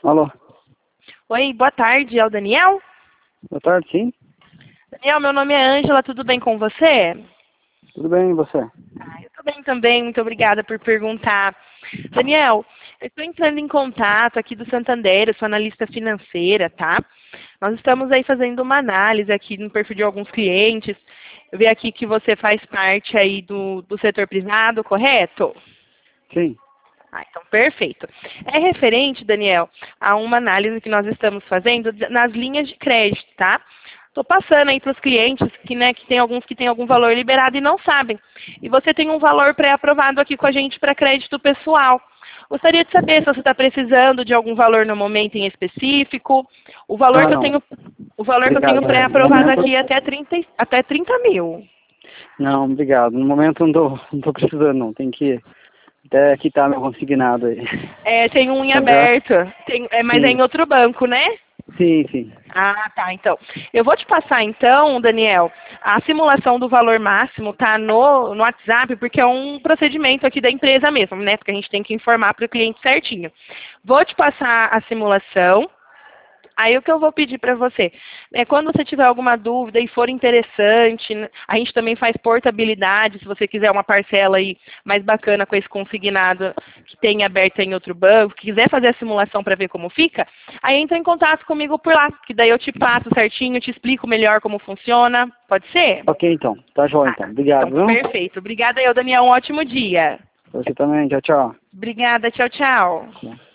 Alô, Oi, boa tarde, é o Daniel? boa tarde, sim. Daniel, meu nome é Ângela, tudo bem com você? Tudo bem, e você? Eu tô bem também, muito obrigada por perguntar. Daniel, eu estou entrando em contato aqui do Santander, eu sou analista financeira, tá? Nós estamos aí fazendo uma análise aqui no perfil de alguns clientes. Eu vi aqui que você faz parte aí do setor privado, correto? Sim. Ah, então perfeito. É referente, Daniel, a uma análise que nós estamos fazendo nas linhas de crédito, tá? Estou passando aí para os clientes que tem alguns que têm algum valor liberado e não sabem. E você tem um valor pré-aprovado aqui com a gente para crédito pessoal. Gostaria de saber se você está precisando de algum valor no momento em específico. O valor Ah, que eu não. tenho, o valor que eu tenho Obrigado. No pré-aprovado momento, aqui é até 30 mil. não, obrigado. No momento não tô precisando, não. Tem que até quitar meu consignado aí. É, tem um em Mas já? aberto, mas é Sim. em outro banco, né? Sim, sim. Ah, tá. Então, eu vou te passar então, Daniel, a simulação do valor máximo tá no WhatsApp, porque é um procedimento aqui da empresa mesmo, né? Porque a gente tem que informar para o cliente certinho. Vou te passar a simulação. Aí o que eu vou pedir para você, quando você tiver alguma dúvida e for interessante, a gente também faz portabilidade, se você quiser uma parcela aí mais bacana com esse consignado que tem aberto em outro banco, quiser fazer a simulação para ver como fica, aí entra em contato comigo por lá, que daí eu te passo certinho, te explico melhor como funciona. Pode ser? Ok, então. Tá joia, então. Então, Obrigado, viu? perfeito. Obrigada eu, Daniel. Um ótimo dia. Você também. Tchau, tchau. Obrigada. Tchau, tchau. Tchau.